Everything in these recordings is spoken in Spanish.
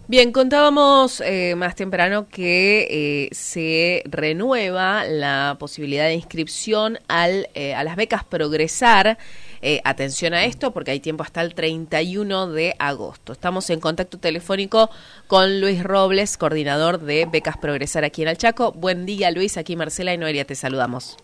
Bien, contábamos más temprano que se renueva la posibilidad de inscripción a las becas Progresar. Atención a esto porque hay tiempo hasta el 31 de agosto. Estamos en contacto telefónico con Luis Robles, coordinador de Becas Progresar aquí en el Chaco. Buen día, Luis. Aquí Marcela y Noelia te saludamos.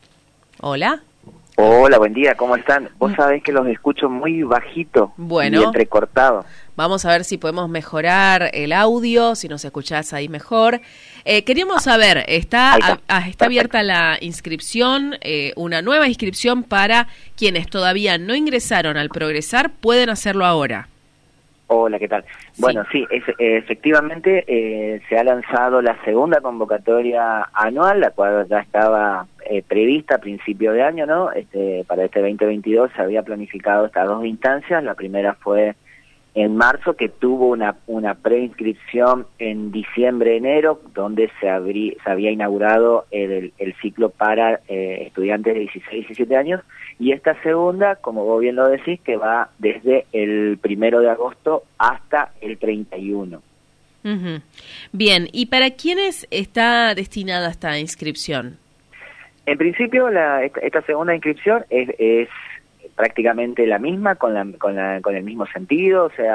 Hola. Hola, buen día, ¿cómo están? Vos sabés que los escucho muy bajito y entrecortado. Vamos a ver si podemos mejorar el audio, si nos escuchás ahí mejor. Queríamos saber, está abierta la inscripción, una nueva inscripción para quienes todavía no ingresaron al Progresar, pueden hacerlo ahora. Hola, ¿qué tal? Sí. Bueno, sí, efectivamente se ha lanzado la segunda convocatoria anual, la cual ya estaba prevista a principio de año, ¿no? Para este 2022 se había planificado estas dos instancias. La primera fue en marzo, que tuvo una preinscripción en diciembre-enero, donde se había inaugurado el ciclo para estudiantes de 16 y 17 años, y esta segunda, como vos bien lo decís, que va desde el 1 de agosto hasta el 31. Uh-huh. Bien, ¿y para quiénes está destinada esta inscripción? En principio, esta segunda inscripción es prácticamente la misma, con el mismo sentido, o sea,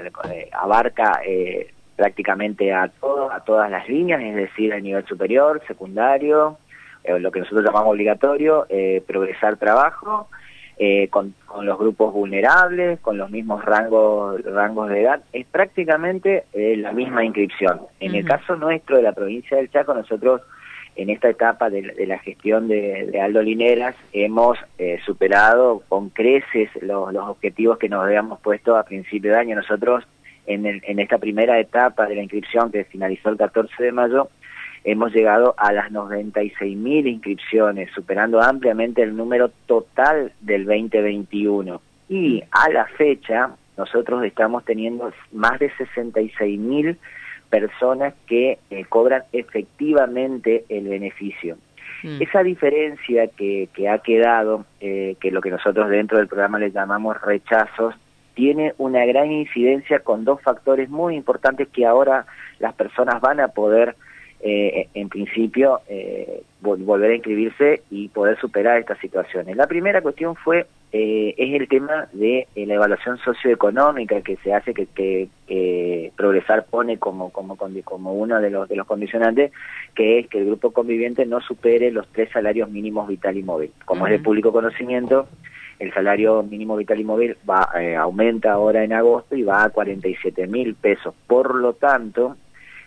abarca prácticamente a todas las líneas, es decir, el nivel superior, secundario, lo que nosotros llamamos obligatorio, progresar trabajo, con los grupos vulnerables, con los mismos rangos de edad. Es prácticamente la misma inscripción. En el caso nuestro de la provincia del Chaco, nosotros en esta etapa de la gestión de Aldo Lineras hemos superado con creces los objetivos que nos habíamos puesto a principio de año. Nosotros en esta primera etapa de la inscripción, que finalizó el 14 de mayo, hemos llegado a las 96.000 inscripciones, superando ampliamente el número total del 2021. Y a la fecha, nosotros estamos teniendo más de 66.000 personas que cobran efectivamente el beneficio. Esa diferencia que ha quedado, que lo que nosotros dentro del programa le llamamos rechazos, tiene una gran incidencia con dos factores muy importantes que ahora las personas van a poder, en principio, volver a inscribirse y poder superar estas situaciones. La primera cuestión es el tema de la evaluación socioeconómica que se hace, que Progresar pone como uno de los condicionantes, que es que el grupo conviviente no supere los 3 salarios mínimos vital y móvil. Como es de público conocimiento, el salario mínimo vital y móvil aumenta ahora en agosto y va a 47.000 pesos. Por lo tanto,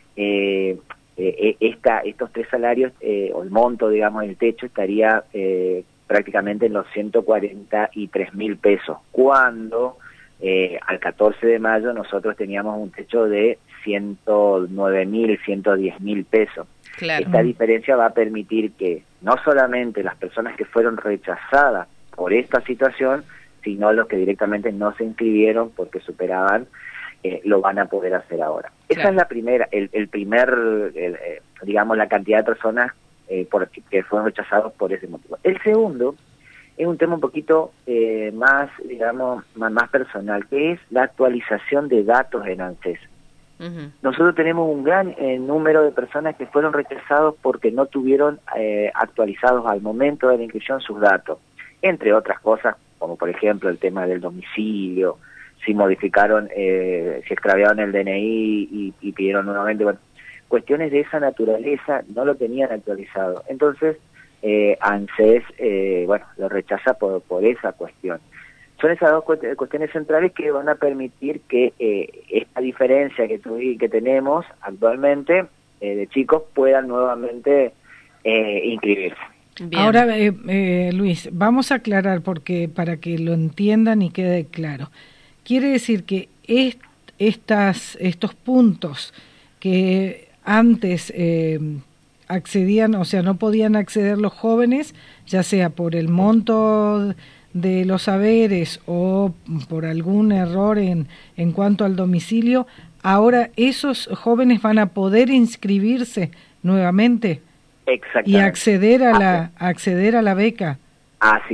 estos 3 salarios, o el monto, digamos, el techo, estaría prácticamente en los 143.000 pesos, cuando al 14 de mayo nosotros teníamos un techo de 109.000, 110.000 pesos. Claro. Esta diferencia va a permitir que no solamente las personas que fueron rechazadas por esta situación, sino los que directamente no se inscribieron porque superaban, lo van a poder hacer ahora. Claro. Esa es la primera, digamos, la cantidad de personas que fueron rechazados por ese motivo. El segundo es un tema un poquito más, digamos, más personal, que es la actualización de datos en ANSES. Nosotros tenemos un gran número de personas que fueron rechazados porque no tuvieron actualizados al momento de la inscripción sus datos, entre otras cosas, como por ejemplo el tema del domicilio, si modificaron, si extraviaron el DNI y pidieron nuevamente, bueno, cuestiones de esa naturaleza no lo tenían actualizado. Entonces, ANSES, lo rechaza por esa cuestión. Son esas dos cuestiones centrales que van a permitir que esta diferencia que tenemos actualmente de chicos puedan nuevamente inscribirse. Bien. Ahora, Luis, vamos a aclarar porque para que lo entiendan y quede claro. Quiere decir que estos puntos que antes accedían, o sea, no podían acceder los jóvenes, ya sea por el monto de los haberes o por algún error en cuanto al domicilio, ahora esos jóvenes van a poder inscribirse nuevamente y acceder a la beca. Así es.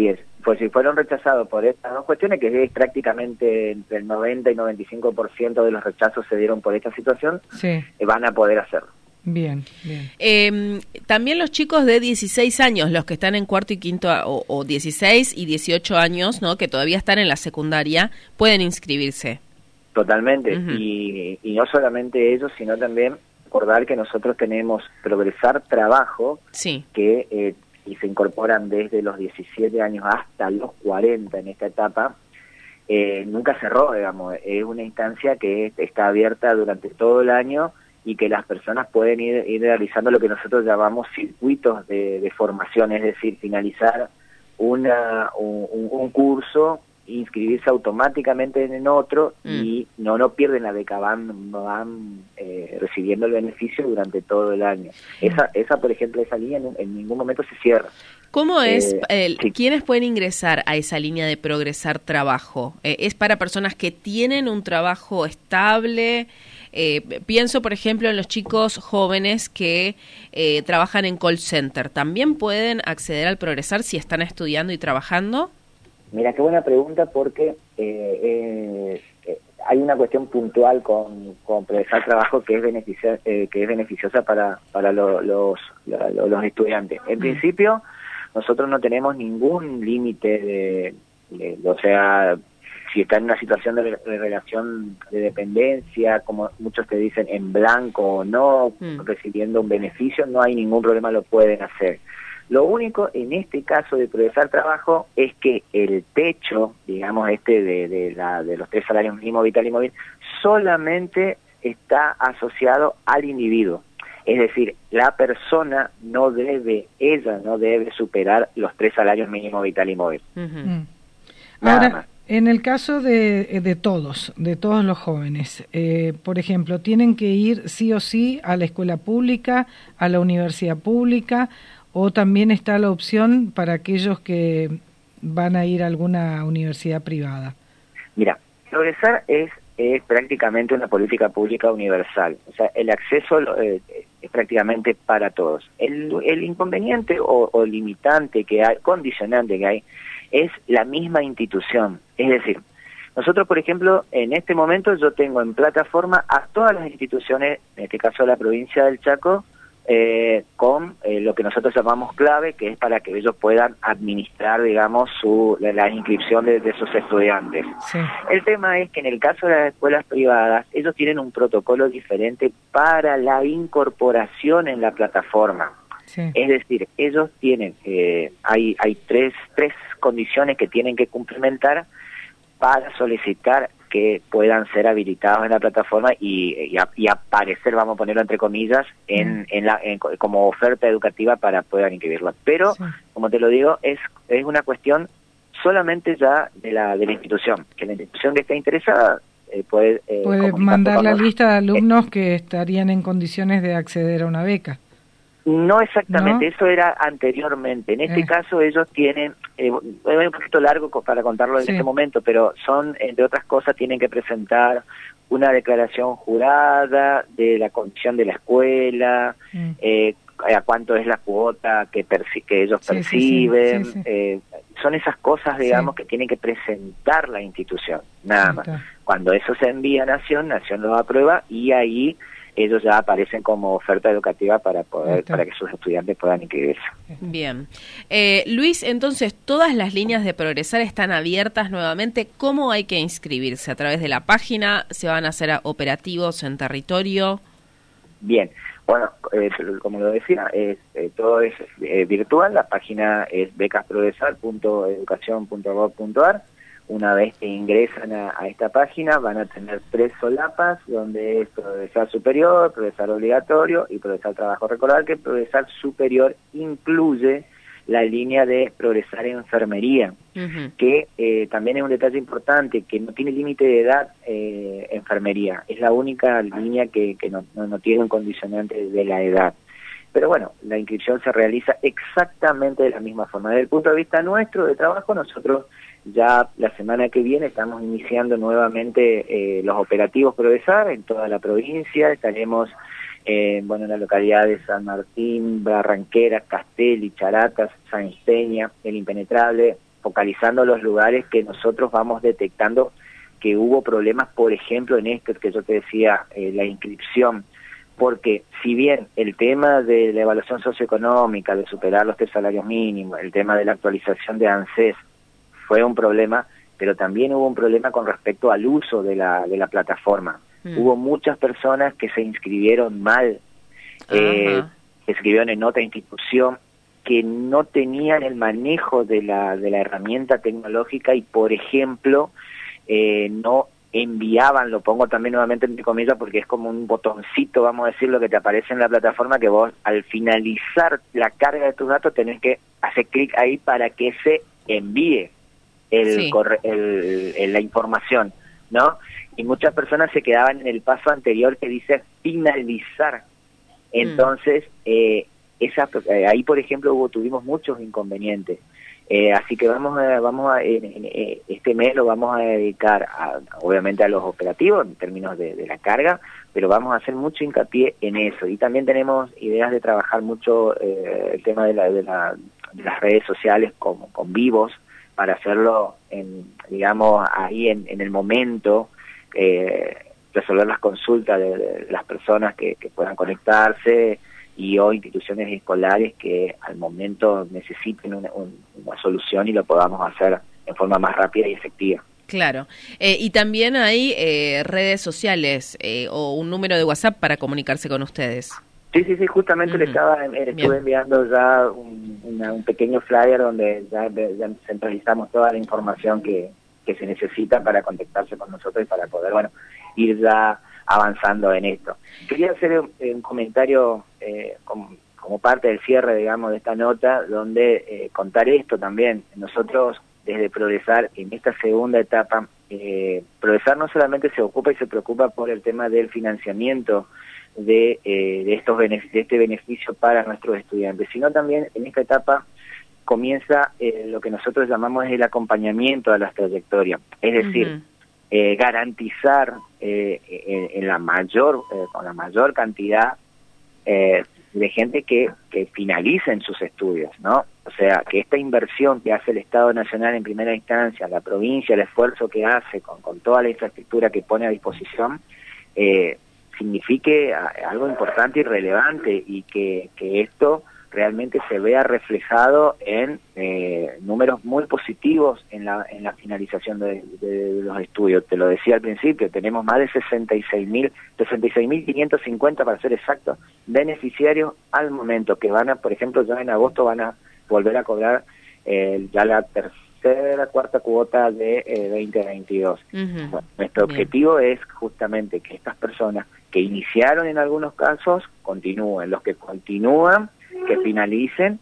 pues si fueron rechazados por estas dos cuestiones, que es prácticamente entre el 90 y 95% de los rechazos se dieron por esta situación, sí, van a poder hacerlo. Bien, bien. También los chicos de 16 años, los que están en cuarto y quinto, o 16 y 18 años, ¿no?, que todavía están en la secundaria, pueden inscribirse. Totalmente, y no solamente ellos, sino también recordar que nosotros tenemos Progresar Trabajo, sí, que y se incorporan desde los 17 años hasta los 40 en esta etapa. Nunca cerró, digamos, es una instancia que está abierta durante todo el año y que las personas pueden ir realizando lo que nosotros llamamos circuitos de formación, es decir, finalizar un curso, inscribirse automáticamente en otro y no pierden la beca, van recibiendo el beneficio durante todo el año. Esa por ejemplo, esa línea en ningún momento se cierra. ¿Cómo es? Sí. ¿Quiénes pueden ingresar a esa línea de Progresar Trabajo? ¿Es para personas que tienen un trabajo estable? Pienso, por ejemplo, en los chicos jóvenes que trabajan en call center. ¿También pueden acceder al Progresar si están estudiando y trabajando? Mira, qué buena pregunta, porque hay una cuestión puntual con Progresar Trabajo que es beneficiosa para los estudiantes. En principio, nosotros no tenemos ningún límite o sea, si está en una situación de relación de dependencia, como muchos te dicen, en blanco o no, recibiendo un beneficio, no hay ningún problema, lo pueden hacer. Lo único en este caso de Progresar Trabajo es que el techo, digamos, de los 3 salarios mínimo vital y móvil, solamente está asociado al individuo. Es decir, la persona no debe superar los 3 salarios mínimo vital y móvil. Nada más. En el caso de todos los jóvenes, por ejemplo, ¿tienen que ir sí o sí a la escuela pública, a la universidad pública, o también está la opción para aquellos que van a ir a alguna universidad privada? Mira, Progresar es prácticamente una política pública universal. O sea, el acceso es prácticamente para todos. El inconveniente o limitante que hay, condicionante que hay, es la misma institución. Es decir, nosotros, por ejemplo, en este momento yo tengo en plataforma a todas las instituciones, en este caso la provincia del Chaco, con lo que nosotros llamamos clave, que es para que ellos puedan administrar, digamos, la inscripción de esos estudiantes. Sí. El tema es que en el caso de las escuelas privadas, ellos tienen un protocolo diferente para la incorporación en la plataforma. Sí. Es decir, ellos tienen, hay tres condiciones que tienen que cumplimentar para solicitar que puedan ser habilitados en la plataforma y aparecer, vamos a ponerlo entre comillas, como oferta educativa para poder inscribirlo. Pero, sí, como te lo digo, es una cuestión solamente ya de la institución, que la institución que esté interesada puede mandar la lista de alumnos que estarían en condiciones de acceder a una beca. No exactamente, ¿no? Eso era anteriormente. En este caso ellos tienen, es un poquito largo para contarlo en este momento, pero son, entre otras cosas, tienen que presentar una declaración jurada de la condición de la escuela, a cuánto es la cuota que ellos perciben. Son esas cosas, digamos, que tienen que presentar la institución, nada más. Cuando eso se envía a Nación lo aprueba y ahí ellos ya aparecen como oferta educativa para que sus estudiantes puedan inscribirse. Bien. Luis, entonces, ¿todas las líneas de Progresar están abiertas nuevamente? ¿Cómo hay que inscribirse? ¿A través de la página? ¿Se van a hacer operativos en territorio? Bien. Bueno, como lo decía, todo es virtual. La página es becasprogresar.educacion.gov.ar. Una vez que ingresan a esta página van a tener 3 solapas, donde es Progresar Superior, Progresar Obligatorio y Progresar Trabajo. Recordar que Progresar Superior incluye la línea de Progresar Enfermería, que también es un detalle importante, que no tiene límite de edad enfermería. Es la única línea que no tiene un condicionante de la edad. Pero bueno, la inscripción se realiza exactamente de la misma forma. Desde el punto de vista nuestro de trabajo, nosotros ya la semana que viene estamos iniciando nuevamente los operativos Progresar en toda la provincia. Estaremos en la localidad de San Martín, Barranqueras, Castelli, Charatas, San Isteña, El Impenetrable, focalizando los lugares que nosotros vamos detectando que hubo problemas, por ejemplo, en esto que yo te decía, la inscripción, porque si bien el tema de la evaluación socioeconómica, de superar los 3 salarios mínimos, el tema de la actualización de ANSES fue un problema, pero también hubo un problema con respecto al uso de la plataforma. Hubo muchas personas que se inscribieron mal, se inscribieron en otra institución, que no tenían el manejo de la herramienta tecnológica y, por ejemplo, no enviaban, lo pongo también nuevamente entre comillas porque es como un botoncito, vamos a decir, lo que te aparece en la plataforma, que vos al finalizar la carga de tus datos tenés que hacer clic ahí para que se envíe la información, ¿no? Y muchas personas se quedaban en el paso anterior que dice finalizar. Entonces, ahí, por ejemplo, tuvimos muchos inconvenientes. Así que vamos a este mes lo vamos a dedicar obviamente a los operativos en términos de la carga, pero vamos a hacer mucho hincapié en eso. Y también tenemos ideas de trabajar mucho el tema de las redes sociales con vivos, para hacerlo digamos ahí en el momento, resolver las consultas de las personas que puedan conectarse, y o instituciones escolares que al momento necesiten una solución y lo podamos hacer en forma más rápida y efectiva. Claro. Y también hay redes sociales o un número de WhatsApp para comunicarse con ustedes. Sí, justamente le estuve enviando ya un pequeño flyer donde ya centralizamos toda la información que se necesita para contactarse con nosotros y para poder, ir ya avanzando en esto. Quería hacer un comentario como parte del cierre, digamos, de esta nota, donde contar esto también. Nosotros, desde Progresar, en esta segunda etapa, Progresar no solamente se ocupa y se preocupa por el tema del financiamiento de este beneficio para nuestros estudiantes, sino también en esta etapa comienza lo que nosotros llamamos el acompañamiento a las trayectorias, es decir, garantizar con la mayor cantidad de gente que finalicen sus estudios, ¿no? O sea, que esta inversión que hace el Estado Nacional en primera instancia, la provincia, el esfuerzo que hace con toda la infraestructura que pone a disposición, signifique algo importante y relevante, y que esto realmente se vea reflejado en números muy positivos en la finalización de los estudios. Te lo decía al principio, tenemos más de 66.550 para ser exactos, beneficiarios al momento, que por ejemplo, ya en agosto van a volver a cobrar ya la cuarta cuota de 2022. Bueno, nuestro objetivo es justamente que estas personas que iniciaron en algunos casos continúen, los que continúan, que finalicen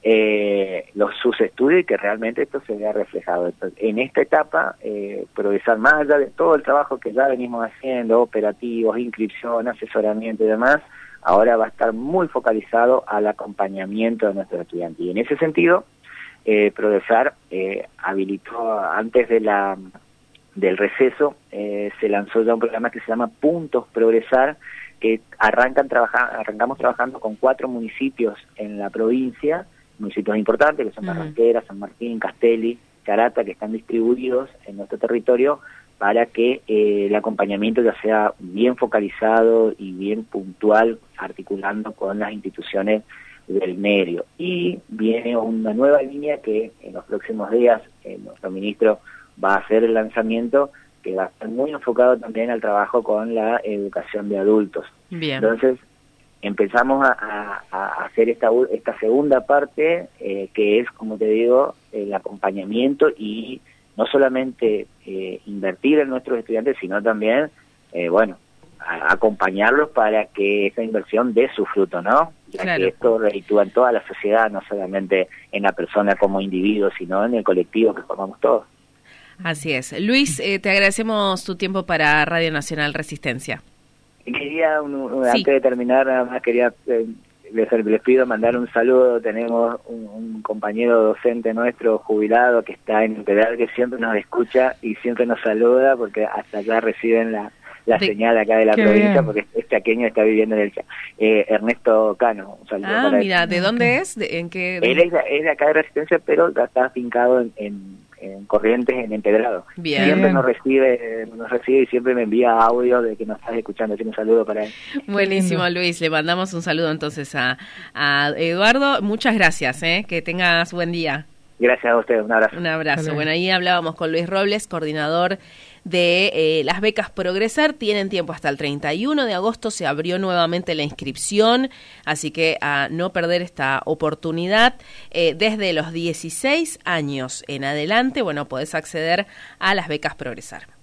sus estudios, y que realmente esto se vea reflejado. Entonces, en esta etapa, Progresar, más allá de todo el trabajo que ya venimos haciendo, operativos, inscripción, asesoramiento y demás, ahora va a estar muy focalizado al acompañamiento de nuestros estudiantes. Y en ese sentido, Progresar habilitó, antes del receso, se lanzó ya un programa que se llama Puntos Progresar, que arrancamos trabajando con 4 municipios en la provincia, municipios importantes que son Barranquera, San Martín, Castelli, Charata, que están distribuidos en nuestro territorio, para que el acompañamiento ya sea bien focalizado y bien puntual, articulando con las instituciones del medio. Y viene una nueva línea que en los próximos días nuestro ministro va a hacer el lanzamiento, que va a estar muy enfocado también al trabajo con la educación de adultos. Bien. Entonces, empezamos a hacer esta segunda parte, que es, como te digo, el acompañamiento, y no solamente invertir en nuestros estudiantes, sino también, acompañarlos para que esa inversión dé su fruto, ¿no? Ya claro, que esto reditúa en toda la sociedad, no solamente en la persona como individuo, sino en el colectivo que formamos todos. Así es. Luis, te agradecemos tu tiempo para Radio Nacional Resistencia. Quería, antes de terminar, nada más les pido mandar un saludo. Tenemos un compañero docente nuestro jubilado que está en Imperial, que siempre nos escucha y siempre nos saluda, porque hasta allá reciben la señal acá de la Qué provincia, bien. porque es chaqueño, está viviendo en el Ernesto Cano. Un saludo para él. Mira, ¿de dónde es? ¿En qué? Él es de acá de Resistencia, pero está afincado en Corrientes, en Empedrado. Bien. Siempre Bien. nos recibe y siempre me envía audio de que nos estás escuchando. Así que un saludo para él. Buenísimo, Luis. Le mandamos un saludo entonces a Eduardo. Muchas gracias, que tengas buen día. Gracias a ustedes, un abrazo. Un abrazo. Hasta luego. Bueno, ahí hablábamos con Luis Robles, coordinador de las becas Progresar. Tienen tiempo hasta el 31 de agosto, se abrió nuevamente la inscripción, así que a no perder esta oportunidad. Desde los 16 años en adelante, bueno, podés acceder a las becas Progresar.